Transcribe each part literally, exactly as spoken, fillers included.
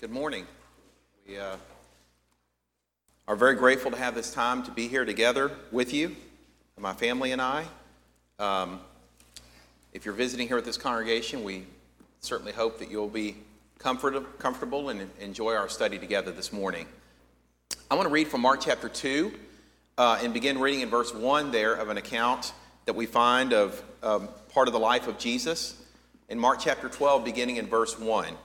Good morning. We uh, are very grateful to have this time to be here together with you, my family and I. Um, if you're visiting here at this congregation, we certainly hope that you'll be comfort- comfortable and enjoy our study together this morning. I want to read from Mark chapter two uh, and begin reading in verse one there of an account that we find of um, part of the life of Jesus in Mark chapter twelve, beginning in verse one.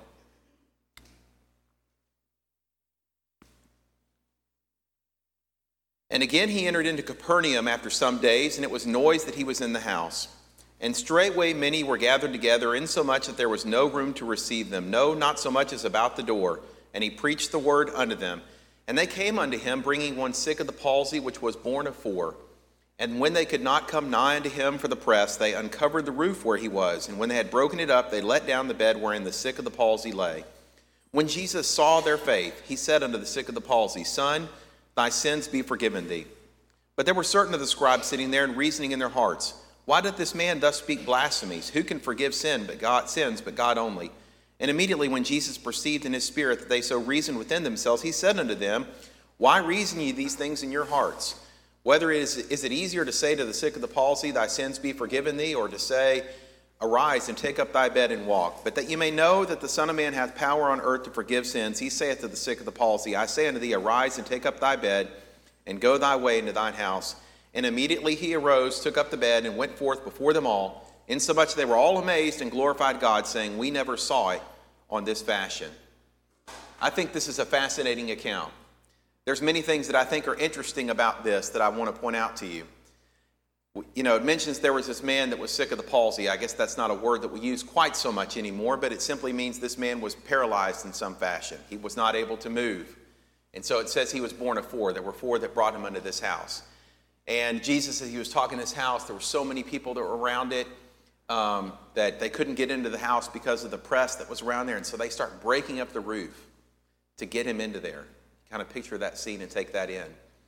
And again he entered into Capernaum after some days, and it was noised that he was in the house. And straightway many were gathered together, insomuch that there was no room to receive them, no, not so much as about the door. And he preached the word unto them. And they came unto him, bringing one sick of the palsy, which was borne of four. And when they could not come nigh unto him for the press, they uncovered the roof where he was. And when they had broken it up, they let down the bed wherein the sick of the palsy lay. When Jesus saw their faith, he said unto the sick of the palsy, Son, thy sins be forgiven thee. But there were certain of the scribes sitting there and reasoning in their hearts, Why doth this man thus speak blasphemies? Who can forgive sin but God sins but God only? And immediately when Jesus perceived in his spirit that they so reasoned within themselves, he said unto them, Why reason ye these things in your hearts? Whether it is, is it easier to say to the sick of the palsy, Thy sins be forgiven thee, or to say, Arise and take up thy bed and walk? But that ye may know that the Son of Man hath power on earth to forgive sins, he saith to the sick of the palsy, I say unto thee, Arise and take up thy bed, and go thy way into thine house. And immediately he arose, took up the bed, and went forth before them all, insomuch they were all amazed and glorified God, saying, We never saw it on this fashion. I think this is a fascinating account. There's many things that I think are interesting about this that I want to point out to you. You know, it mentions there was this man that was sick of the palsy. I guess that's not a word that we use quite so much anymore, but it simply means this man was paralyzed in some fashion. He was not able to move. And so it says he was born of four. There were four that brought him unto this house. And Jesus, as he was talking to this house, there were so many people that were around it um, that they couldn't get into the house because of the press that was around there. And so they start breaking up the roof to get him into there. Kind of picture that scene and take that in.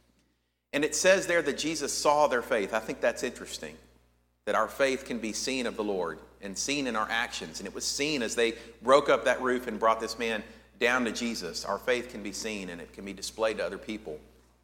And it says there that Jesus saw their faith. I think that's interesting, that our faith can be seen of the Lord and seen in our actions. And it was seen as they broke up that roof and brought this man down to Jesus. Our faith can be seen and it can be displayed to other people.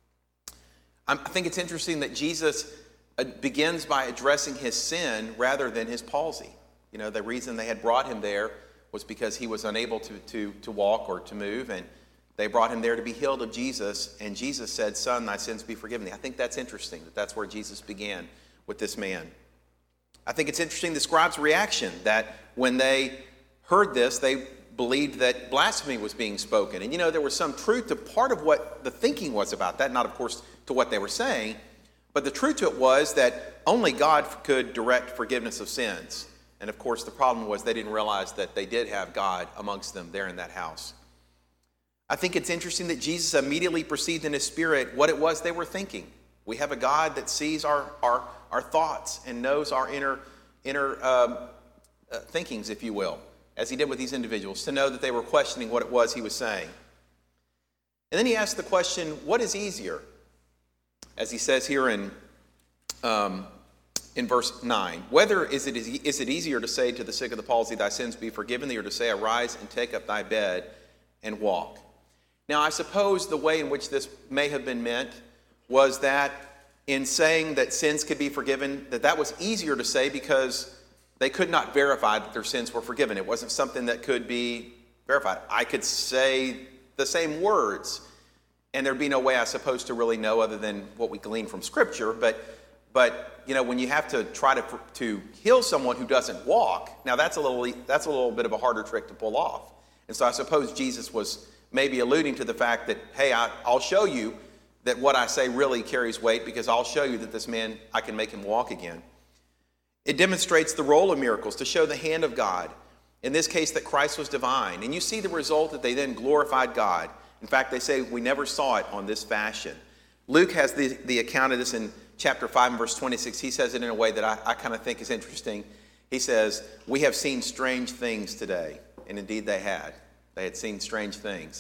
I think it's interesting that Jesus begins by addressing his sin rather than his palsy. You know, the reason they had brought him there was because he was unable to, to, to walk or to move, and they brought him there to be healed of Jesus, and Jesus said, Son, thy sins be forgiven thee. I think that's interesting, that that's where Jesus began with this man. I think it's interesting the scribes' reaction, that when they heard this, they believed that blasphemy was being spoken. And you know, there was some truth to part of what the thinking was about that, not of course to what they were saying, but the truth to it was that only God could direct forgiveness of sins. And of course the problem was they didn't realize that they did have God amongst them there in that house. I think it's interesting that Jesus immediately perceived in his spirit what it was they were thinking. We have a God that sees our our, our thoughts and knows our inner inner um, uh, thinkings, if you will, as he did with these individuals, to know that they were questioning what it was he was saying. And then he asked the question, what is easier? As he says here in um, in verse nine, whether is it is it easier to say to the sick of the palsy, Thy sins be forgiven thee, or to say, Arise and take up thy bed and walk? Now, I suppose the way in which this may have been meant was that in saying that sins could be forgiven, that that was easier to say because they could not verify that their sins were forgiven. It wasn't something that could be verified. I could say the same words, and there'd be no way, I suppose, to really know other than what we glean from Scripture. But, but you know, when you have to try to to heal someone who doesn't walk, now that's a little that's a little bit of a harder trick to pull off. And so I suppose Jesus was maybe alluding to the fact that, hey, I, I'll show you that what I say really carries weight, because I'll show you that this man, I can make him walk again. It demonstrates the role of miracles to show the hand of God. In this case, that Christ was divine. And you see the result that they then glorified God. In fact, they say, we never saw it on this fashion. Luke has the, the account of this in chapter five and verse twenty-six. He says it in a way that I, I kind of think is interesting. He says, we have seen strange things today. And indeed they had. They had seen strange things.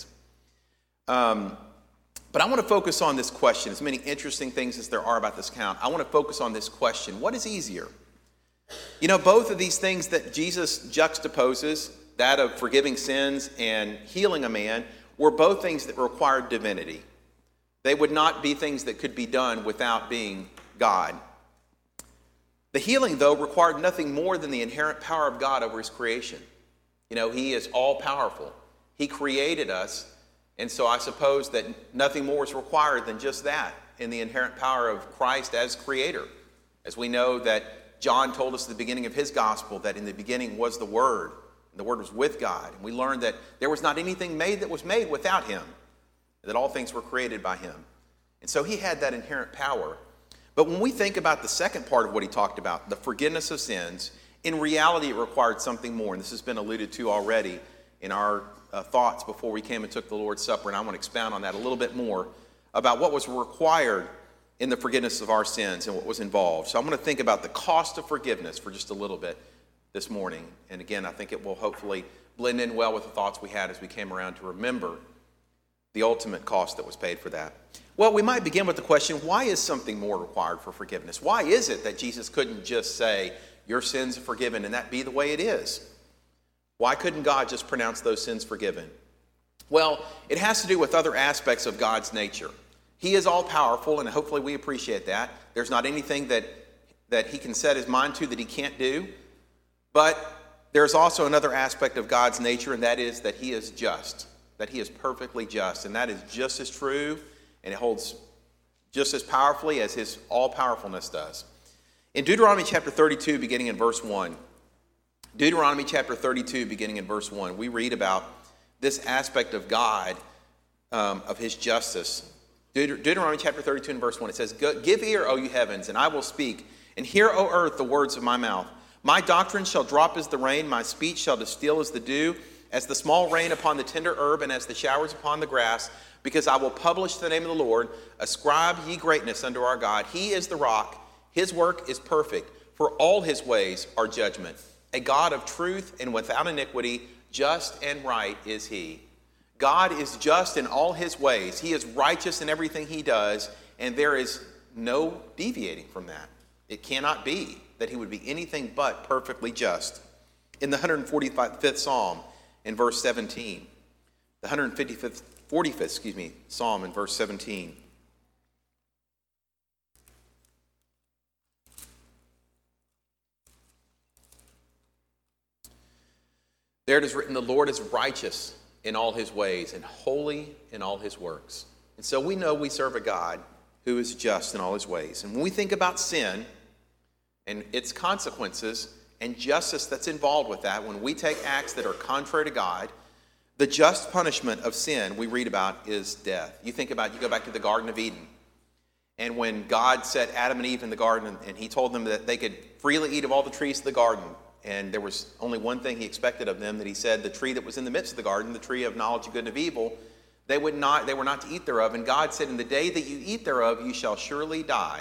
Um, but I want to focus on this question. As many interesting things as there are about this account, I want to focus on this question. What is easier? You know, both of these things that Jesus juxtaposes that of forgiving sins and healing a man, were both things that required divinity. They would not be things that could be done without being God. The healing, though, required nothing more than the inherent power of God over his creation. You know, he is all-powerful. He created us, and so I suppose that nothing more is required than just that in the inherent power of Christ as creator. As we know that John told us at the beginning of his gospel that in the beginning was the Word, and the Word was with God. And we learned that there was not anything made that was made without him, that all things were created by him. And so he had that inherent power. But when we think about the second part of what he talked about, the forgiveness of sins, in reality it required something more. And this has been alluded to already in our uh, thoughts before we came and took the Lord's Supper. And I want to expound on that a little bit more about what was required in the forgiveness of our sins and what was involved. So I'm going to think about the cost of forgiveness for just a little bit this morning. And again, I think it will hopefully blend in well with the thoughts we had as we came around to remember the ultimate cost that was paid for that. Well, we might begin with the question, why is something more required for forgiveness? Why is it that Jesus couldn't just say, your sins are forgiven, and that be the way it is? Why couldn't God just pronounce those sins forgiven? Well, it has to do with other aspects of God's nature. He is all-powerful, and hopefully we appreciate that. There's not anything that, that he can set his mind to that he can't do. But there's also another aspect of God's nature, and that is that he is just, that he is perfectly just. And that is just as true, and it holds just as powerfully as his all-powerfulness does. In Deuteronomy chapter thirty-two, beginning in verse one, Deuteronomy chapter thirty-two, beginning in verse one, we read about this aspect of God, um, of his justice. Deut- Deuteronomy chapter thirty-two and verse one, it says, "Give ear, O you heavens, and I will speak, and hear, O earth, the words of my mouth. My doctrine shall drop as the rain, my speech shall distill as the dew, as the small rain upon the tender herb, and as the showers upon the grass, because I will publish the name of the Lord. Ascribe ye greatness unto our God. He is the rock. His work is perfect, for all his ways are judgment. A God of truth and without iniquity, just and right is he." God is just in all his ways. He is righteous in everything he does, and there is no deviating from that. It cannot be that he would be anything but perfectly just. In the one hundred forty-fifth Psalm, in verse seventeen, the one hundred fifty-fifth, forty-fifth, excuse me, Psalm in verse seventeen, there it is written, "The Lord is righteous in all his ways and holy in all his works." And so we know we serve a God who is just in all his ways. And when we think about sin and its consequences and justice that's involved with that, when we take acts that are contrary to God, the just punishment of sin we read about is death. You think about, you go back to the Garden of Eden. And when God set Adam and Eve in the garden and he told them that they could freely eat of all the trees of the garden, and there was only one thing he expected of them, that he said the tree that was in the midst of the garden, the tree of knowledge of good and of evil, they would not, they were not to eat thereof. And God said, "In the day that you eat thereof, you shall surely die."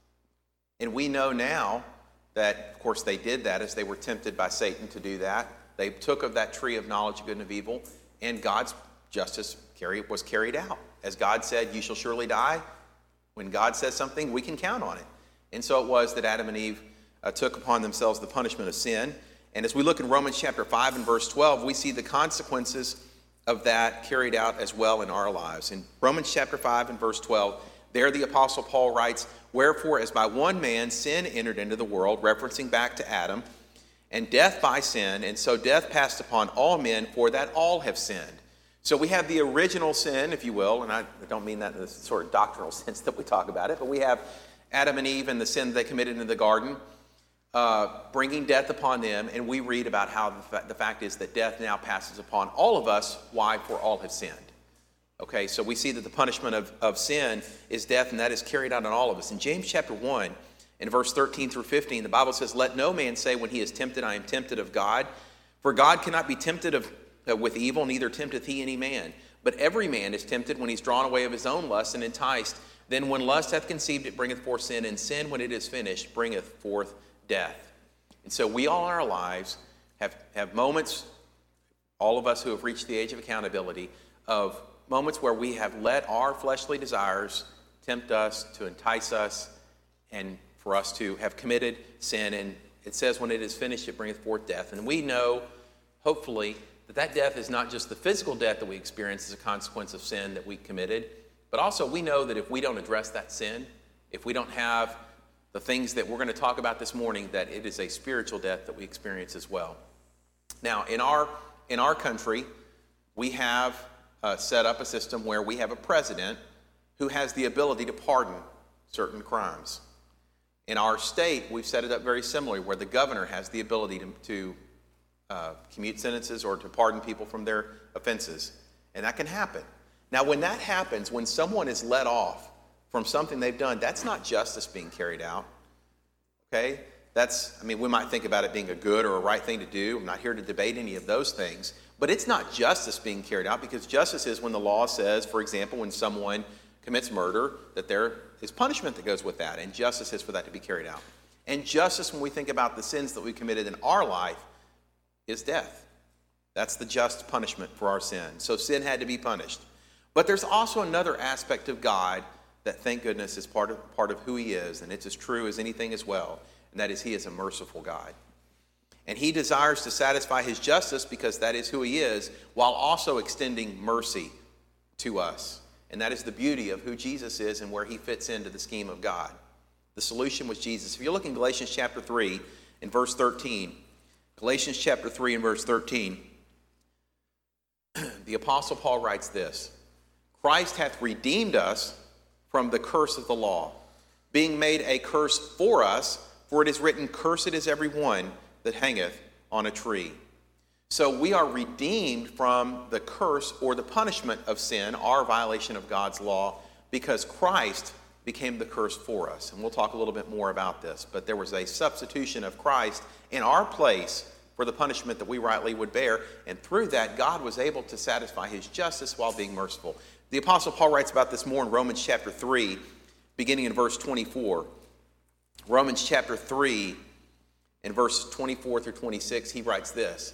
And we know now that, of course, they did that as they were tempted by Satan to do that. They took of that tree of knowledge of good and of evil, and God's justice was carried out. As God said, "You shall surely die." When God says something, we can count on it. And so it was that Adam and Eve Uh, took upon themselves the punishment of sin. And as we look in Romans chapter five and verse twelve, we see the consequences of that carried out as well in our lives. In Romans chapter five and verse twelve, there the Apostle Paul writes, "Wherefore, as by one man sin entered into the world," referencing back to Adam, "and death by sin, and so death passed upon all men, for that all have sinned." So we have the original sin, if you will, and I don't mean that in the sort of doctrinal sense that we talk about it, but we have Adam and Eve and the sin they committed in the garden, Uh, bringing death upon them, and we read about how the, fa- the fact is that death now passes upon all of us. Why? For all have sinned. Okay, so we see that the punishment of, of sin is death, and that is carried out on all of us. In James chapter one, in verse thirteen through fifteen, the Bible says, "Let no man say when he is tempted, I am tempted of God. For God cannot be tempted of, uh, with evil, neither tempteth he any man. But every man is tempted when he's drawn away of his own lust and enticed. Then when lust hath conceived, it bringeth forth sin, and sin, when it is finished, bringeth forth death." And so we all in our lives have, have moments, all of us who have reached the age of accountability, of moments where we have let our fleshly desires tempt us, to entice us, and for us to have committed sin. And it says when it is finished, it bringeth forth death. And we know hopefully, that that death is not just the physical death that we experience as a consequence of sin that we committed, but also we know that if we don't address that sin, if we don't have the things that we're going to talk about this morning, that it is a spiritual death that we experience as well. Now, in our in our country, we have uh, set up a system where we have a president who has the ability to pardon certain crimes. In our state, we've set it up very similarly, where the governor has the ability to, to uh, commute sentences or to pardon people from their offenses. And that can happen. Now, when that happens, when someone is let off from something they've done, that's not justice being carried out. Okay? That's, I mean, we might think about it being a good or a right thing to do. I'm not here to debate any of those things. But it's not justice being carried out, because justice is when the law says, for example, when someone commits murder, that there is punishment that goes with that, and justice is for that to be carried out. And justice, when we think about the sins that we committed in our life, is death. That's the just punishment for our sin. So sin had to be punished. But there's also another aspect of God that, thank goodness, is part of, part of who he is, and it's as true as anything as well, and that is he is a merciful God. And he desires to satisfy his justice, because that is who he is, while also extending mercy to us. And that is the beauty of who Jesus is and where he fits into the scheme of God. The solution was Jesus. If you look in Galatians chapter three and verse thirteen, Galatians chapter three and verse thirteen, the Apostle Paul writes this: Christ hath redeemed us from the curse of the law, being made a curse for us, for it is written, Cursed is every one that hangeth on a tree. So we are redeemed from the curse or the punishment of sin, our violation of God's law, because Christ became the curse for us. And we'll talk a little bit more about this. But there was a substitution of Christ in our place for the punishment that we rightly would bear. And through that, God was able to satisfy his justice while being merciful. The Apostle Paul writes about this more in Romans chapter three, beginning in verse twenty-four. Romans chapter three, in verses twenty-four through twenty-six, he writes this: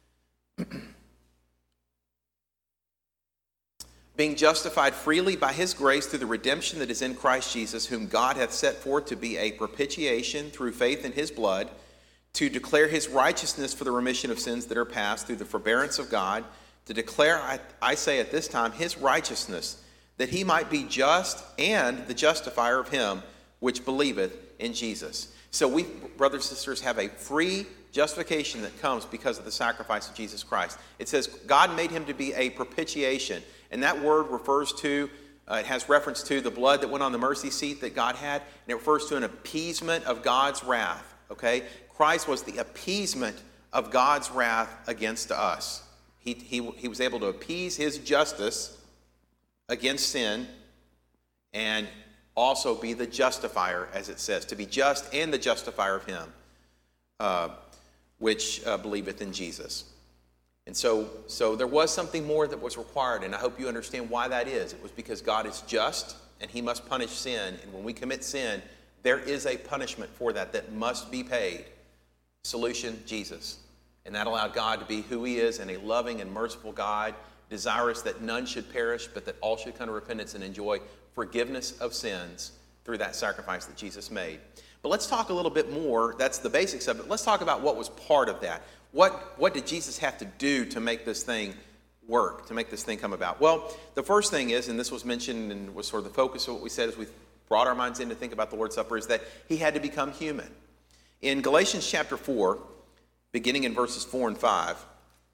Being justified freely by his grace through the redemption that is in Christ Jesus, whom God hath set forth to be a propitiation through faith in his blood, to declare his righteousness for the remission of sins that are past through the forbearance of God, to declare, I, I say at this time, his righteousness, that he might be just and the justifier of him which believeth in Jesus. So we, brothers and sisters, have a free justification that comes because of the sacrifice of Jesus Christ. It says God made him to be a propitiation. And that word refers to, uh, it has reference to the blood that went on the mercy seat that God had. And it refers to an appeasement of God's wrath. Okay? Christ was the appeasement of God's wrath against us. He, he, he was able to appease his justice against sin and also be the justifier, as it says, to be just and the justifier of him, uh, which uh, believeth in Jesus. And so, so there was something more that was required, and I hope you understand why that is. It was because God is just, and he must punish sin, and when we commit sin, there is a punishment for that that must be paid. Solution, Jesus. And that allowed God to be who he is, and a loving and merciful God, desirous that none should perish, but that all should come to repentance and enjoy forgiveness of sins through that sacrifice that Jesus made. But let's talk a little bit more. That's the basics of it. Let's talk about what was part of that. What, what did Jesus have to do to make this thing work, to make this thing come about? Well, the first thing is, and this was mentioned and was sort of the focus of what we said as we brought our minds in to think about the Lord's Supper, is that he had to become human. In Galatians chapter four, beginning in verses four and five,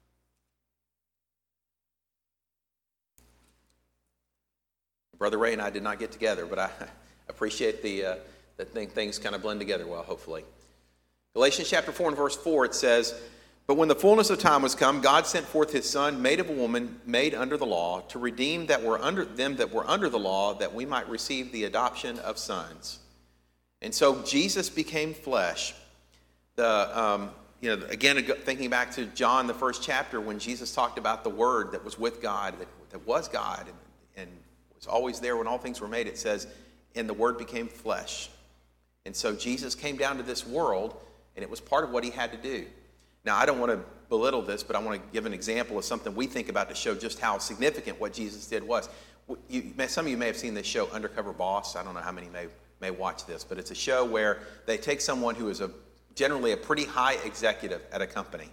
Brother Ray and I did not get together, but I appreciate the uh, that thing, things kind of blend together well, hopefully. Galatians chapter four and verse four, it says, But when the fullness of time was come, God sent forth his Son, made of a woman, made under the law, to redeem that were under them that were under the law, that we might receive the adoption of sons. And so Jesus became flesh. The um, you know, again, thinking back to John, the first chapter, when Jesus talked about the Word that was with God, that, that was God, and, and was always there when all things were made, it says, and the Word became flesh. And so Jesus came down to this world, and it was part of what he had to do. Now, I don't want to belittle this, but I want to give an example of something we think about to show just how significant what Jesus did was. You, some of you may have seen this show, Undercover Boss. I don't know how many may, may watch this, but it's a show where they take someone who is a generally a pretty high executive at a company,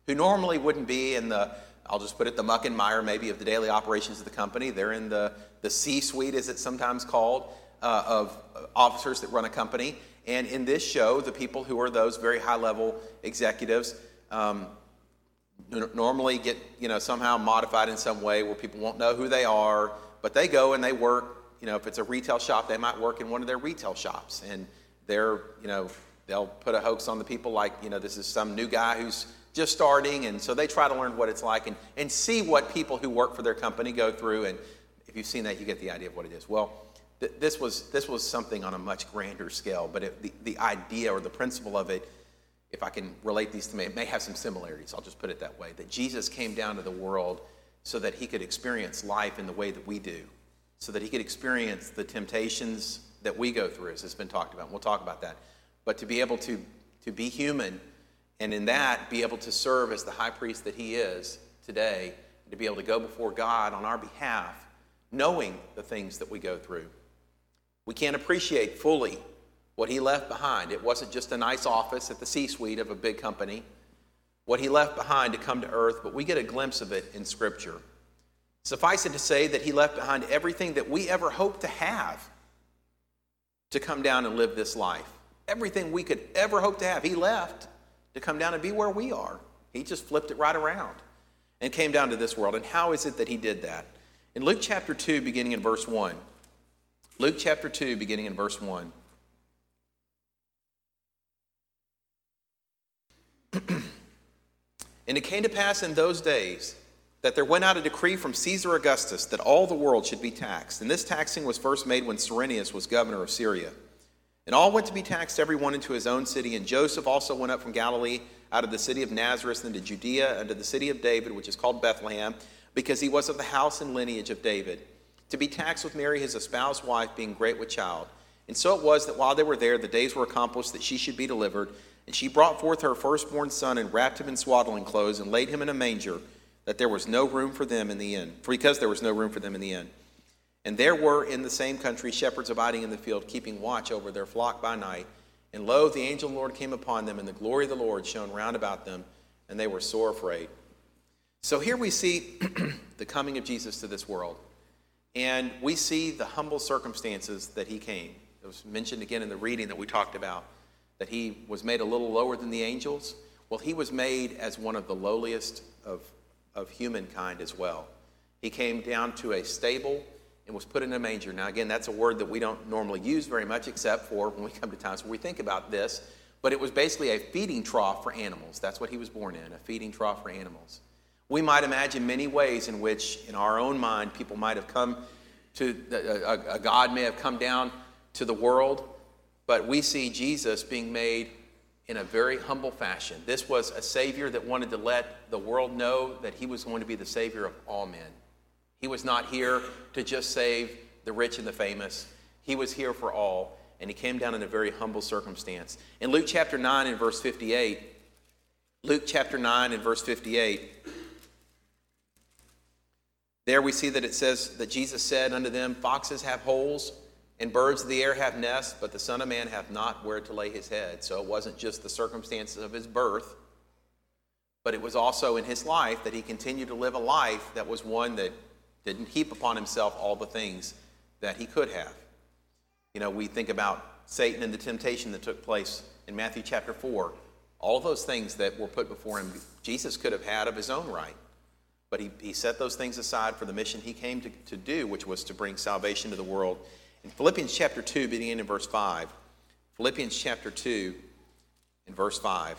who normally wouldn't be in the, I'll just put it, the muck and mire maybe of the daily operations of the company. They're in the, the C-suite, as it's sometimes called, uh, of officers that run a company. And in this show, the people who are those very high-level executives um, n- normally get, you know, somehow modified in some way where people won't know who they are, but they go and they work. You know, if it's a retail shop, they might work in one of their retail shops, and they're, you know, they'll put a hoax on the people like, you know, this is some new guy who's just starting, and so they try to learn what it's like and, and see what people who work for their company go through, and if you've seen that, you get the idea of what it is. Well, th- this was this was something on a much grander scale, but it, the, the idea or the principle of it, if I can relate these to me, it may have some similarities. I'll just put it that way, that Jesus came down to the world so that he could experience life in the way that we do, so that he could experience the temptations that we go through, as it's been talked about. And we'll talk about that. But to be able to, to be human, and in that be able to serve as the high priest that he is today, to be able to go before God on our behalf, knowing the things that we go through. We can't appreciate fully what he left behind. It wasn't just a nice office at the C-suite of a big company, what he left behind to come to earth, but we get a glimpse of it in Scripture. Suffice it to say that he left behind everything that we ever hoped to have to come down and live this life. Everything we could ever hope to have, he left to come down and be where we are. He just flipped it right around and came down to this world. And how is it that he did that? In Luke chapter two, beginning in verse one. Luke chapter two, beginning in verse one. And it came to pass in those days that there went out a decree from Caesar Augustus that all the world should be taxed. And this taxing was first made when Cyrenius was governor of Syria. And all went to be taxed, every one into his own city. And Joseph also went up from Galilee, out of the city of Nazareth, into Judea, unto the city of David, which is called Bethlehem, because he was of the house and lineage of David, to be taxed with Mary, his espoused wife, being great with child. And so it was that while they were there, the days were accomplished that she should be delivered. And she brought forth her firstborn son, and wrapped him in swaddling clothes, and laid him in a manger, that there was no room for them in the inn, for because there was no room for them in the inn. And there were in the same country shepherds abiding in the field, keeping watch over their flock by night. And lo, the angel of the Lord came upon them, and the glory of the Lord shone round about them, and they were sore afraid. So here we see the coming of Jesus to this world. And we see the humble circumstances that he came. It was mentioned again in the reading that we talked about, that he was made a little lower than the angels. Well, he was made as one of the lowliest of, of humankind as well. He came down to a stable and was put in a manger. Now, again, that's a word that we don't normally use very much, except for when we come to times where we think about this. But it was basically a feeding trough for animals. That's what he was born in, a feeding trough for animals. We might imagine many ways in which, in our own mind, people might have come to, a, a God may have come down to the world, but we see Jesus being made in a very humble fashion. This was a Savior that wanted to let the world know that he was going to be the Savior of all men. He was not here to just save the rich and the famous. He was here for all, and he came down in a very humble circumstance. In Luke chapter nine and verse fifty-eight, Luke chapter nine and verse fifty-eight, there we see that it says that Jesus said unto them, foxes have holes, and birds of the air have nests, but the Son of Man hath not where to lay his head. So it wasn't just the circumstances of his birth, but it was also in his life that he continued to live a life that was one that didn't heap upon himself all the things that he could have. You know, we think about Satan and the temptation that took place in Matthew chapter four. All of those things that were put before him, Jesus could have had of his own right. But he, he set those things aside for the mission he came to, to do, which was to bring salvation to the world. In Philippians chapter two, beginning in verse five, Philippians chapter two and verse five,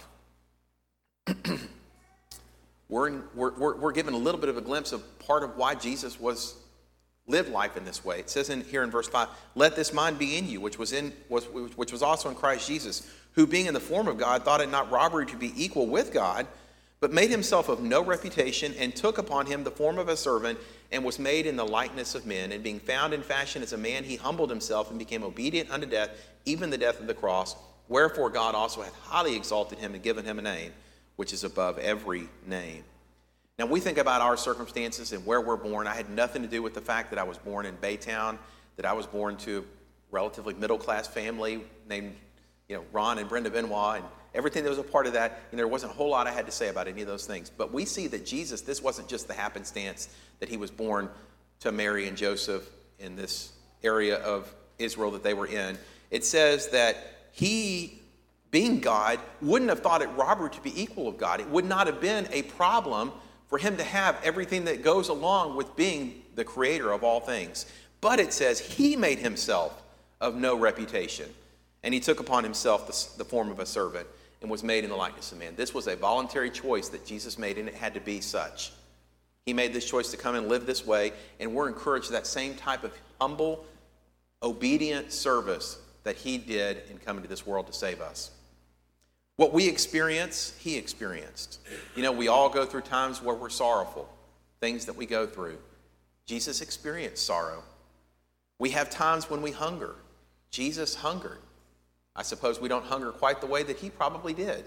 we're, in, we're, we're, we're given a little bit of a glimpse of part of why Jesus was lived life in this way. It says in here in verse five, let this mind be in you, which was in was which was also in Christ Jesus, who being in the form of God thought it not robbery to be equal with God, but made himself of no reputation, and took upon him the form of a servant, and was made in the likeness of men. And being found in fashion as a man, he humbled himself and became obedient unto death, even the death of the cross. Wherefore God also hath highly exalted him and given him a name which is above every name. Now we think about our circumstances and where we're born. I had nothing to do with the fact that I was born in Baytown, that I was born to a relatively middle-class family named you know, Ron and Brenda Benoit and everything that was a part of that. You know, there wasn't a whole lot I had to say about any of those things. But we see that Jesus, this wasn't just the happenstance that he was born to Mary and Joseph in this area of Israel that they were in. It says that he, being God, wouldn't have thought it robbery to be equal of God. It would not have been a problem for him to have everything that goes along with being the creator of all things. But it says he made himself of no reputation, and he took upon himself the, the form of a servant and was made in the likeness of man. This was a voluntary choice that Jesus made, and it had to be such. He made this choice to come and live this way, and we're encouraged to that same type of humble, obedient service that he did in coming to this world to save us. What we experience, he experienced. You know, we all go through times where we're sorrowful, things that we go through. Jesus experienced sorrow. We have times when we hunger. Jesus hungered. I suppose we don't hunger quite the way that he probably did.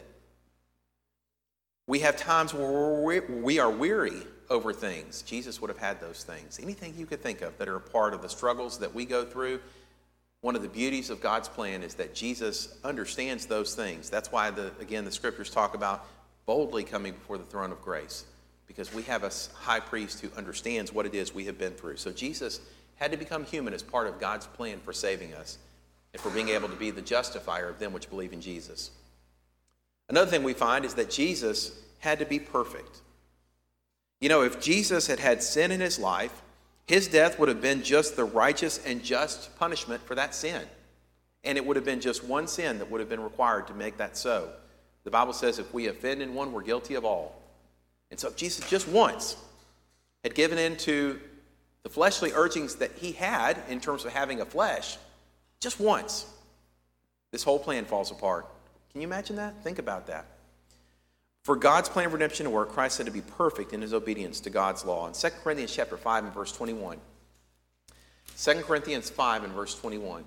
We have times where we are weary over things. Jesus would have had those things. Anything you could think of that are a part of the struggles that we go through. One of the beauties of God's plan is that Jesus understands those things. That's why, the, again, the scriptures talk about boldly coming before the throne of grace, because we have a high priest who understands what it is we have been through. So Jesus had to become human as part of God's plan for saving us and for being able to be the justifier of them which believe in Jesus. Another thing we find is that Jesus had to be perfect. You know, if Jesus had had sin in his life, his death would have been just the righteous and just punishment for that sin. And it would have been just one sin that would have been required to make that so. The Bible says if we offend in one, we're guilty of all. And so if Jesus just once had given in to the fleshly urgings that he had in terms of having a flesh, just once, this whole plan falls apart. Can you imagine that? Think about that. For God's plan of redemption to work, Christ had to be perfect in his obedience to God's law. In Second Corinthians chapter five and verse twenty-one. Second Corinthians five and verse twenty-one.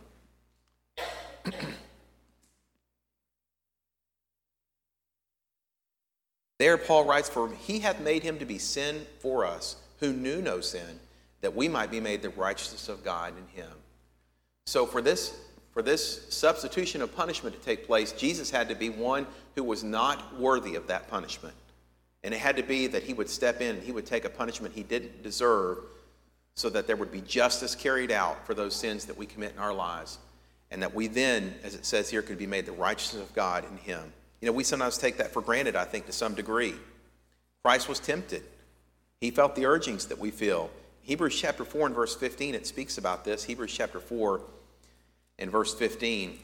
There Paul writes, for he hath made him to be sin for us, who knew no sin, that we might be made the righteousness of God in him. So for this For this substitution of punishment to take place, Jesus had to be one who was not worthy of that punishment. And it had to be that he would step in and he would take a punishment he didn't deserve so that there would be justice carried out for those sins that we commit in our lives. And that we then, as it says here, could be made the righteousness of God in him. You know, we sometimes take that for granted, I think, to some degree. Christ was tempted. He felt the urgings that we feel. Hebrews chapter four and verse fifteen, it speaks about this. Hebrews chapter four in verse fifteen,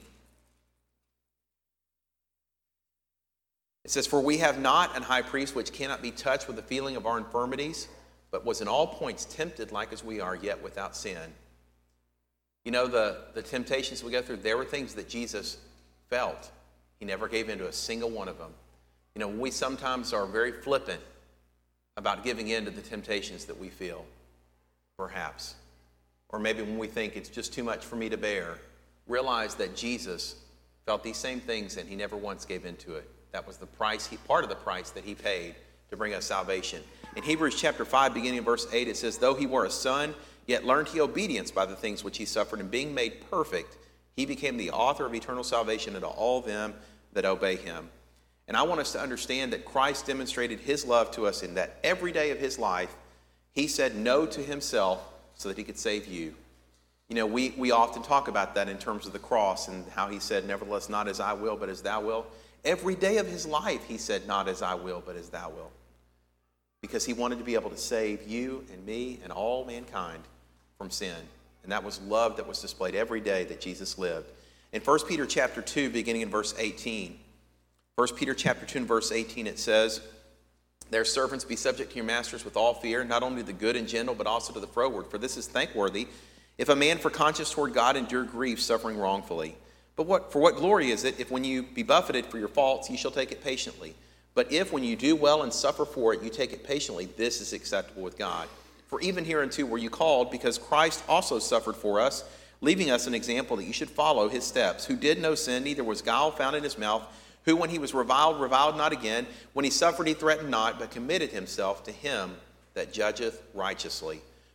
it says, for we have not an high priest which cannot be touched with the feeling of our infirmities, but was in all points tempted like as we are, yet without sin. You know, the, the temptations we go through, there were things that Jesus felt. He never gave in to a single one of them. You know, we sometimes are very flippant about giving in to the temptations that we feel, perhaps. Or maybe when we think it's just too much for me to bear, realize that Jesus felt these same things and he never once gave into it. That was the price, he, part of the price that he paid to bring us salvation. In Hebrews chapter five, beginning in verse eight, it says, though he were a son, yet learned he obedience by the things which he suffered, and being made perfect, he became the author of eternal salvation unto all them that obey him. And I want us to understand that Christ demonstrated his love to us in that every day of his life, he said no to himself so that he could save you. You know, we, we often talk about that in terms of the cross and how he said, nevertheless, not as I will, but as thou wilt. Every day of his life, he said, not as I will, but as thou wilt. Because he wanted to be able to save you and me and all mankind from sin. And that was love that was displayed every day that Jesus lived. In First Peter chapter two, beginning in verse eighteen, First Peter chapter two and verse eighteen, it says, their servants be subject to your masters with all fear, not only to the good and gentle, but also to the froward. For this is thankworthy, if a man for conscience toward God endure grief, suffering wrongfully. But what for what glory is it, if when you be buffeted for your faults, ye shall take it patiently? But if when you do well and suffer for it, you take it patiently, this is acceptable with God. For even hereunto were you called, because Christ also suffered for us, leaving us an example that you should follow his steps, who did no sin, neither was guile found in his mouth, who when he was reviled, reviled not again, when he suffered, he threatened not, but committed himself to him that judgeth righteously,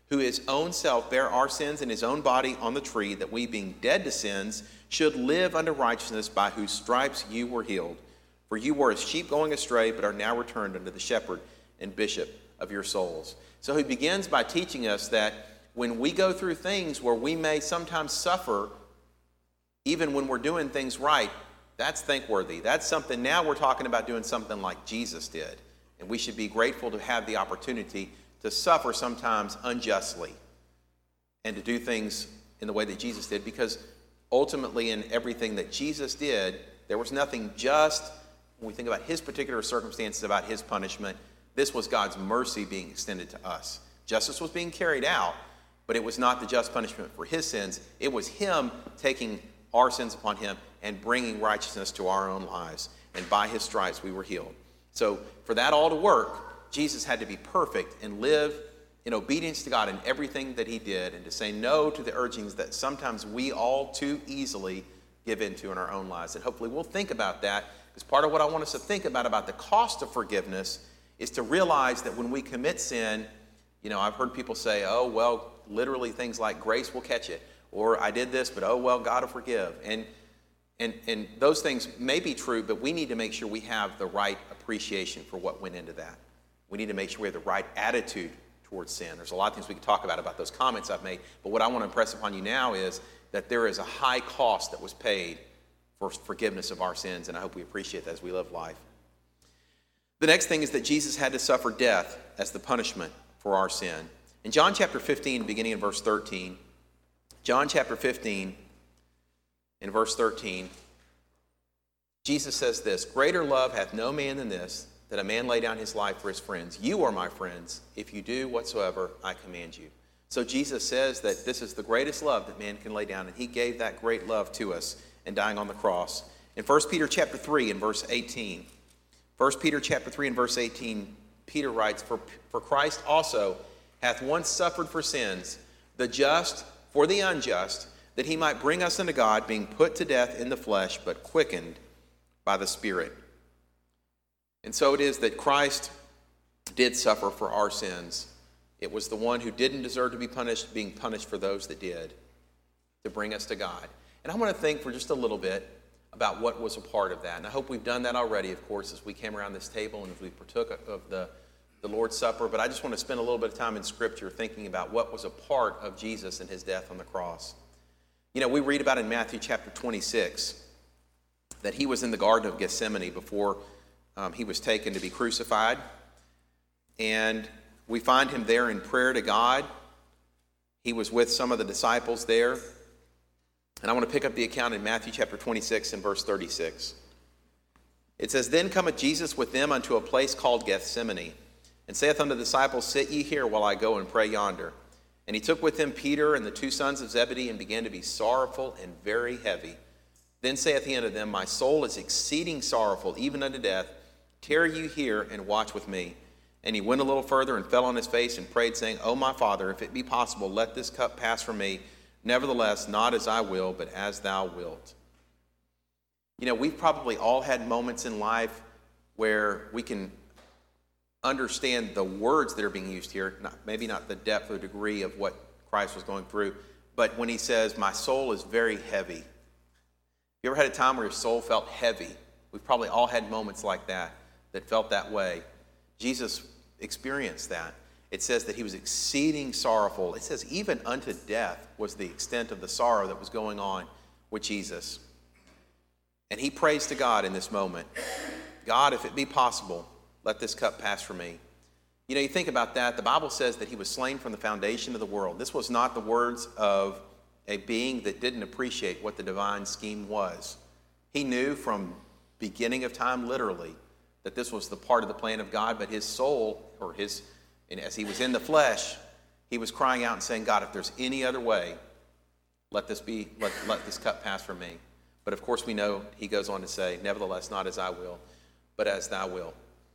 who his own self bare our sins in his own body on the tree, that we, being dead to sins, should live unto righteousness, by whose stripes you were healed. For you were as sheep going astray, but are now returned unto the shepherd and bishop of your souls. So he begins by teaching us that when we go through things where we may sometimes suffer, even when we're doing things right, that's thankworthy. That's something, now we're talking about doing something like Jesus did. And we should be grateful to have the opportunity to suffer sometimes unjustly and to do things in the way that Jesus did, because ultimately in everything that Jesus did, there was nothing just, when we think about his particular circumstances, about his punishment, this was God's mercy being extended to us. Justice was being carried out, but it was not the just punishment for his sins. It was him taking our sins upon him and bringing righteousness to our own lives. And by his stripes we were healed. So for that all to work, Jesus had to be perfect and live in obedience to God in everything that he did, and to say no to the urgings that sometimes we all too easily give into in our own lives. And hopefully we'll think about that, because part of what I want us to think about, about the cost of forgiveness, is to realize that when we commit sin, you know, I've heard people say, oh, well, literally things like grace will catch it, or I did this, but oh, well, God will forgive. And And, and those things may be true, but we need to make sure we have the right appreciation for what went into that. We need to make sure we have the right attitude towards sin. There's a lot of things we could talk about about those comments I've made, but what I want to impress upon you now is that there is a high cost that was paid for forgiveness of our sins, and I hope we appreciate that as we live life. The next thing is that Jesus had to suffer death as the punishment for our sin. In John chapter fifteen, beginning in verse thirteen, John chapter fifteen, in verse thirteen, Jesus says this, "Greater love hath no man than this, that a man lay down his life for his friends. You are my friends, if you do whatsoever I command you." So Jesus says that this is the greatest love that man can lay down, and he gave that great love to us in dying on the cross. In First Peter chapter three, in verse eighteen, First Peter chapter three, in verse eighteen, Peter writes, For, for Christ also hath once suffered for sins, the just for the unjust, that he might bring us unto God, being put to death in the flesh, but quickened by the Spirit. And so it is that Christ did suffer for our sins. It was the one who didn't deserve to be punished, being punished for those that did, to bring us to God. And I want to think for just a little bit about what was a part of that. And I hope we've done that already, of course, as we came around this table and as we partook of the, the Lord's Supper. But I just want to spend a little bit of time in Scripture thinking about what was a part of Jesus and his death on the cross. You know, we read about in Matthew chapter twenty-six that he was in the Garden of Gethsemane before um, he was taken to be crucified. And we find him there in prayer to God. He was with some of the disciples there. And I want to pick up the account in Matthew chapter twenty-six and verse thirty-six. It says, "Then cometh Jesus with them unto a place called Gethsemane, and saith unto the disciples, Sit ye here while I go and pray yonder. And he took with him Peter and the two sons of Zebedee, and began to be sorrowful and very heavy. Then saith he unto them, My soul is exceeding sorrowful, even unto death. Tarry you here, and watch with me. And he went a little further, and fell on his face, and prayed, saying, O my Father, if it be possible, let this cup pass from me. Nevertheless, not as I will, but as thou wilt." You know, we've probably all had moments in life where we can understand the words that are being used here, not, maybe not the depth or degree of what Christ was going through, but when he says, my soul is very heavy. You ever had a time where your soul felt heavy? We've probably all had moments like that, that felt that way. Jesus experienced that. It says that he was exceeding sorrowful. It says even unto death was the extent of the sorrow that was going on with Jesus. And he prays to God in this moment, God, if it be possible, let this cup pass from me. You know, you think about that. The Bible says that he was slain from the foundation of the world. This was not the words of a being that didn't appreciate what the divine scheme was. He knew from beginning of time, literally, that this was the part of the plan of God, but his soul, or his, and as he was in the flesh, he was crying out and saying, God, if there's any other way, let this be, let, let this cup pass from me. But of course we know he goes on to say, nevertheless, not as I will, but as thou wilt.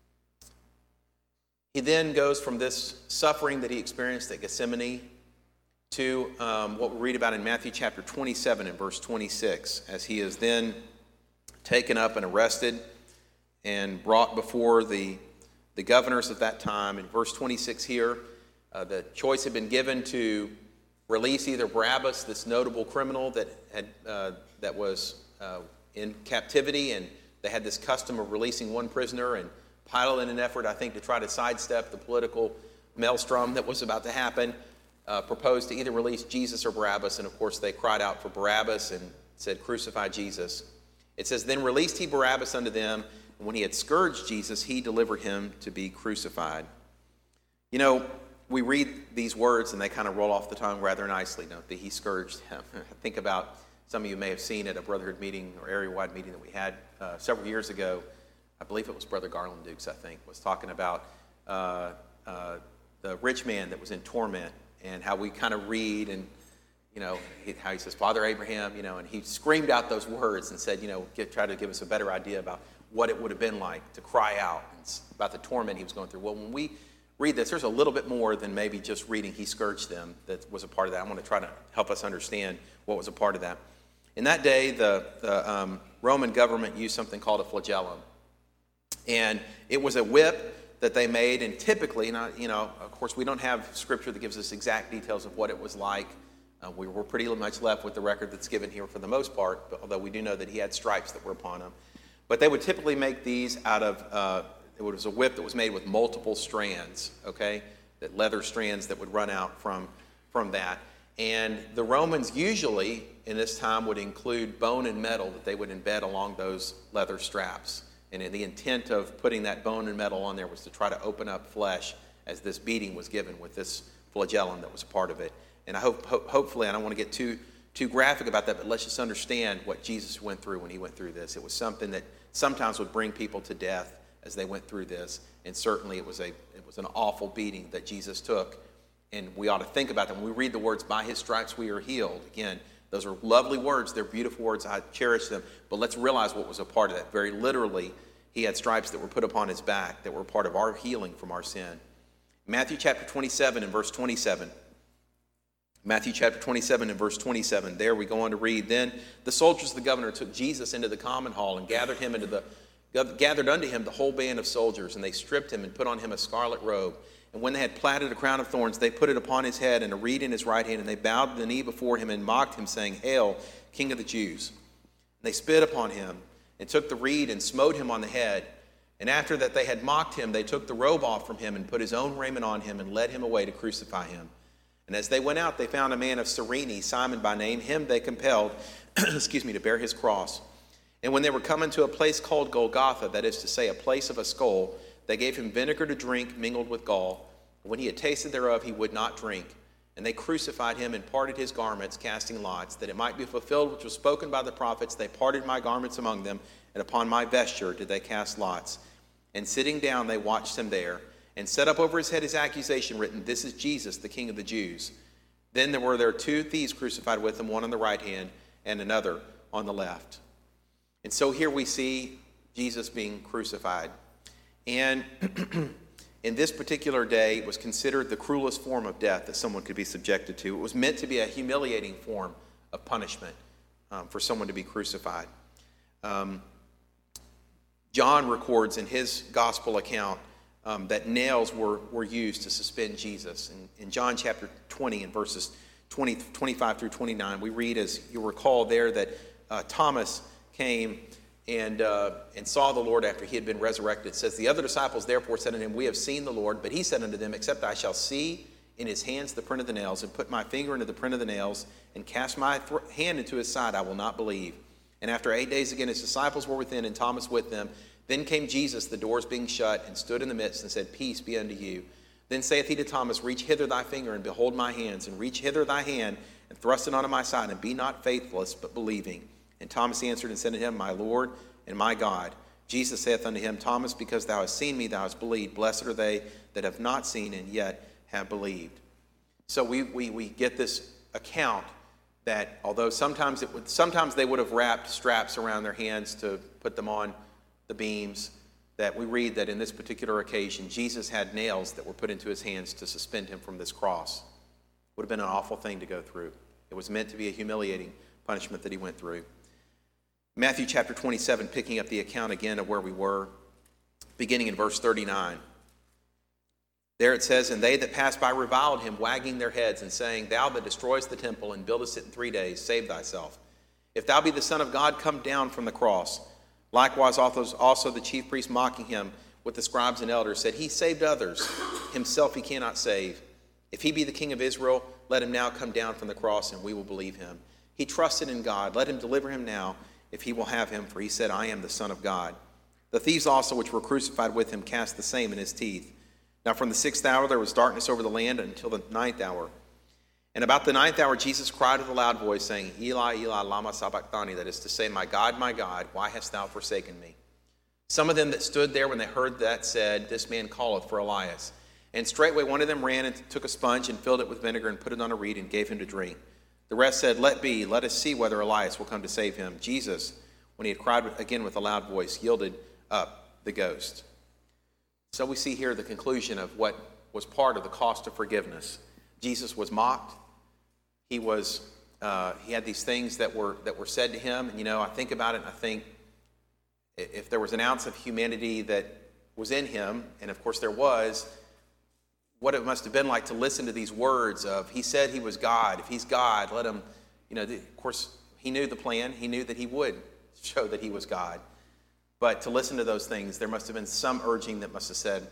He then goes from this suffering that he experienced at Gethsemane to um, what we read about in Matthew chapter twenty-seven and verse twenty-six, as he is then taken up and arrested and brought before the, the governors of that time. In verse twenty-six here, Uh, the choice had been given to release either Barabbas, this notable criminal that had uh, that was uh, in captivity, and they had this custom of releasing one prisoner, and Pilate, in an effort, I think, to try to sidestep the political maelstrom that was about to happen, uh, proposed to either release Jesus or Barabbas, and of course they cried out for Barabbas and said, "Crucify Jesus." It says, "Then released he Barabbas unto them, and when he had scourged Jesus, he delivered him to be crucified." You know, we read these words and they kind of roll off the tongue rather nicely, don't they? He scourged him. Think about, some of you may have seen at a Brotherhood meeting or area-wide meeting that we had uh, several years ago. I believe it was Brother Garland Dukes, I think, was talking about uh, uh, the rich man that was in torment, and how we kind of read and, you know, he, how he says, "Father Abraham," you know, and he screamed out those words and said, you know, get, try to give us a better idea about what it would have been like to cry out about the torment he was going through. Well, when we read this, there's a little bit more than maybe just reading "he scourged them" that was a part of that. I want to try to help us understand what was a part of that. In that day, the, the um, Roman government used something called a flagellum. And it was a whip that they made, and typically, not, you know, of course, we don't have scripture that gives us exact details of what it was like. Uh, we were pretty much left with the record that's given here for the most part, but, although we do know that he had stripes that were upon him. But they would typically make these out of, uh, it was a whip that was made with multiple strands, okay, that leather strands that would run out from, from that. And the Romans usually, in this time, would include bone and metal that they would embed along those leather straps. And the intent of putting that bone and metal on there was to try to open up flesh as this beating was given with this flagellum that was a part of it. And I hope, ho- hopefully, I don't want to get too too graphic about that, but let's just understand what Jesus went through when he went through this. It was something that sometimes would bring people to death as they went through this, and certainly it was a it was an awful beating that Jesus took. And we ought to think about that when we read the words, "By his stripes we are healed." Again, those are lovely words. They're beautiful words. I cherish them. But let's realize what was a part of that. Very literally, he had stripes that were put upon his back that were part of our healing from our sin. Matthew chapter twenty-seven and verse twenty-seven. Matthew chapter twenty-seven and verse twenty-seven. There we go on to read. "Then the soldiers of the governor took Jesus into the common hall and gathered him into the gathered unto him the whole band of soldiers, and they stripped him and put on him a scarlet robe. And when they had platted a crown of thorns, they put it upon his head and a reed in his right hand, and they bowed the knee before him and mocked him, saying, 'Hail, King of the Jews.' And they spit upon him and took the reed and smote him on the head. And after that they had mocked him, they took the robe off from him and put his own raiment on him and led him away to crucify him. And as they went out, they found a man of Cyrene, Simon by name. Him they compelled, excuse me, to bear his cross. And when they were coming to a place called Golgotha, that is to say, a place of a skull, they gave him vinegar to drink mingled with gall. When he had tasted thereof, he would not drink. And they crucified him and parted his garments, casting lots, that it might be fulfilled which was spoken by the prophets. They parted my garments among them, and upon my vesture did they cast lots. And sitting down, they watched him there, and set up over his head his accusation written, 'This is Jesus, the King of the Jews.' Then there were there two thieves crucified with him, one on the right hand and another on the left." And so here we see Jesus being crucified. And in this particular day, it was considered the cruelest form of death that someone could be subjected to. It was meant to be a humiliating form of punishment um, for someone to be crucified. Um, John records in his gospel account um, that nails were, were used to suspend Jesus. In, in John chapter twenty, in verses twenty, twenty-five through twenty-nine, we read, as you'll recall there, that uh, Thomas came and uh, and saw the Lord after he had been resurrected. It says, "The other disciples therefore said unto him, We have seen the Lord. But he said unto them, Except I shall see in his hands the print of the nails, and put my finger into the print of the nails, and cast my th- hand into his side, I will not believe. And after eight days again his disciples were within, and Thomas with them. Then came Jesus, the doors being shut, and stood in the midst, and said, Peace be unto you. Then saith he to Thomas, Reach hither thy finger, and behold my hands, and reach hither thy hand, and thrust it unto my side, and be not faithless, but believing. And Thomas answered and said unto him, My Lord and my God. Jesus saith unto him, Thomas, because thou hast seen me, thou hast believed. Blessed are they that have not seen and yet have believed." So we we, we get this account that although sometimes it would, sometimes they would have wrapped straps around their hands to put them on the beams, that we read that in this particular occasion, Jesus had nails that were put into his hands to suspend him from this cross. It would have been an awful thing to go through. It was meant to be a humiliating punishment that he went through. Matthew chapter twenty-seven, picking up the account again of where we were, beginning in verse thirty-nine. There it says, and they that passed by reviled him, wagging their heads and saying, Thou that destroyest the temple and buildest it in three days, save thyself. If thou be the Son of God, come down from the cross. Likewise also the chief priests mocking him with the scribes and elders said, He saved others, himself he cannot save. If he be the King of Israel, let him now come down from the cross, and we will believe him. He trusted in God. Let him deliver him now, if he will have him, for he said, I am the Son of God. The thieves also which were crucified with him cast the same in his teeth. Now from the sixth hour there was darkness over the land until the ninth hour. And about the ninth hour Jesus cried with a loud voice, saying, Eli, Eli, lama sabachthani, that is to say, My God, my God, why hast thou forsaken me? Some of them that stood there when they heard that said, This man calleth for Elias. And straightway one of them ran and took a sponge and filled it with vinegar and put it on a reed and gave him to drink. The rest said, Let be, let us see whether Elias will come to save him. Jesus, when he had cried again with a loud voice, yielded up the ghost. So we see here the conclusion of what was part of the cost of forgiveness. Jesus was mocked. He was uh, he had these things that were that were said to him. And you know, I think about it and I think if there was an ounce of humanity that was in him, and of course there was, what it must have been like to listen to these words of, he said he was God. If he's God, let him, you know, of course, he knew the plan. He knew that he would show that he was God. But to listen to those things, there must have been some urging that must have said,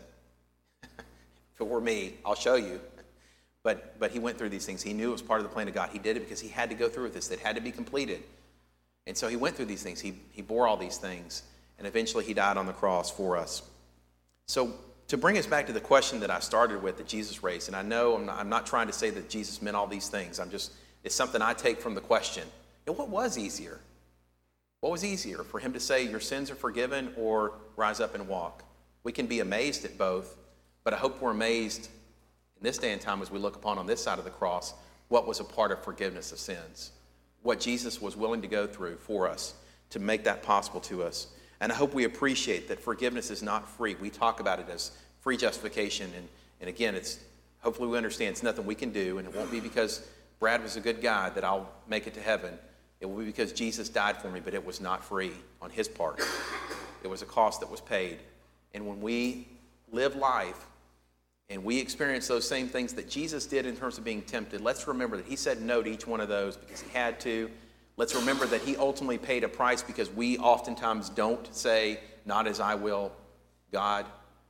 if it were me, I'll show you. But but he went through these things. He knew it was part of the plan of God. He did it because he had to go through with this. It had to be completed. And so he went through these things. He, he bore all these things. And eventually he died on the cross for us. So to bring us back to the question that I started with that Jesus raised, and I know I'm not, I'm not trying to say that Jesus meant all these things. I'm just, it's something I take from the question. And what was easier? What was easier, for him to say your sins are forgiven or rise up and walk? We can be amazed at both, but I hope we're amazed in this day and time as we look upon on this side of the cross what was a part of forgiveness of sins, what Jesus was willing to go through for us to make that possible to us. And I hope we appreciate that forgiveness is not free. We talk about it as free justification, and, and again, it's hopefully we understand it's nothing we can do, and it won't be because Brad was a good guy that I'll make it to heaven. It will be because Jesus died for me, but it was not free on his part. It was a cost that was paid. And when we live life and we experience those same things that Jesus did in terms of being tempted, let's remember that he said no to each one of those because he had to. Let's remember that he ultimately paid a price because we oftentimes don't say, not as I will, God.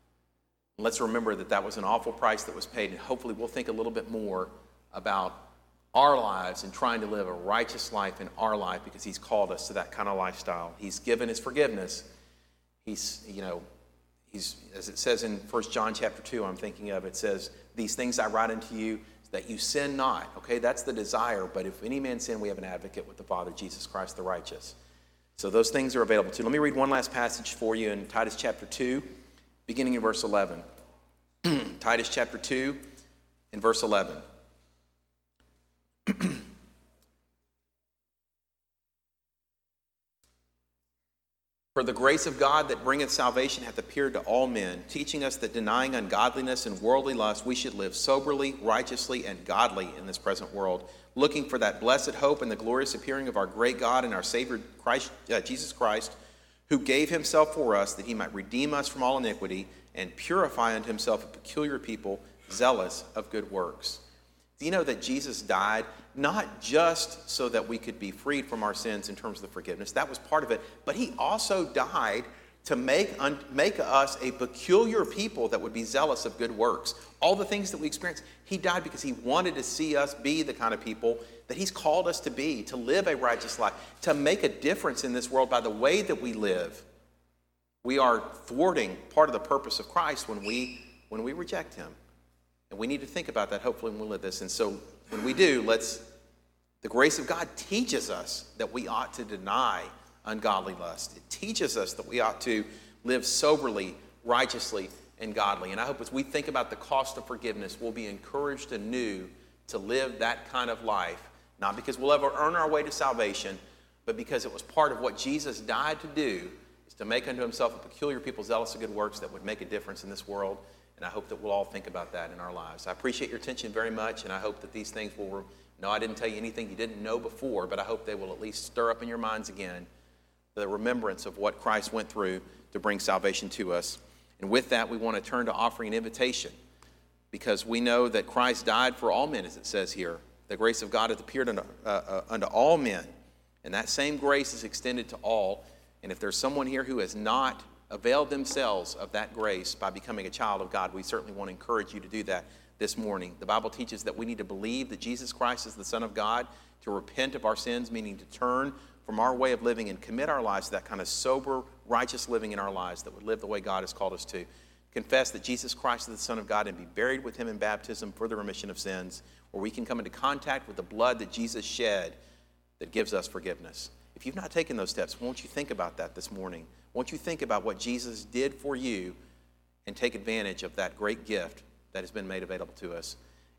Let's remember that that was an awful price that was paid, and hopefully we'll think a little bit more about our lives and trying to live a righteous life in our life because he's called us to that kind of lifestyle. He's given his forgiveness. He's, you know, he's, as it says in First John chapter two, I'm thinking of, it says, these things I write unto you that you sin not. Okay, that's the desire, but if any man sin, we have an advocate with the Father, Jesus Christ the righteous. So those things are available too. Let me read one last passage for you in Titus chapter two, beginning in verse eleven. Titus chapter two and verse eleven. For the grace of God that bringeth salvation hath appeared to all men, teaching us that denying ungodliness and worldly lust, we should live soberly, righteously, and godly in this present world, looking for that blessed hope and the glorious appearing of our great God and our Savior Christ, uh, Jesus Christ, who gave himself for us that he might redeem us from all iniquity and purify unto himself a peculiar people, zealous of good works. Do you know that Jesus died not just so that we could be freed from our sins in terms of the forgiveness? That was part of it. But he also died to make, un, make us a peculiar people that would be zealous of good works. All the things that we experience, he died because he wanted to see us be the kind of people that he's called us to be, to live a righteous life, to make a difference in this world by the way that we live. We are thwarting part of the purpose of Christ when we when we reject him. And we need to think about that, hopefully, when we live this. And so when we do, let's, the grace of God teaches us that we ought to deny ungodly lust. It teaches us that we ought to live soberly, righteously, and godly. And I hope as we think about the cost of forgiveness, we'll be encouraged anew to live that kind of life, not because we'll ever earn our way to salvation, but because it was part of what Jesus died to do, is to make unto himself a peculiar people zealous of good works that would make a difference in this world. And I hope that we'll all think about that in our lives. I appreciate your attention very much, and I hope that these things will, no, I didn't tell you anything you didn't know before, but I hope they will at least stir up in your minds again the remembrance of what Christ went through to bring salvation to us. And with that, we want to turn to offering an invitation because we know that Christ died for all men, as it says here. The grace of God hath appeared unto, uh, uh, unto all men, and that same grace is extended to all. And if there's someone here who has not availed themselves of that grace by becoming a child of God, we certainly want to encourage you to do that this morning. The Bible teaches that we need to believe that Jesus Christ is the Son of God, to repent of our sins, meaning to turn from our way of living and commit our lives to that kind of sober, righteous living in our lives that would live the way God has called us to. Confess that Jesus Christ is the Son of God and be buried with him in baptism for the remission of sins, where we can come into contact with the blood that Jesus shed that gives us forgiveness. If you've not taken those steps, won't you think about that this morning? Won't you think about what Jesus did for you and take advantage of that great gift that has been made available to us?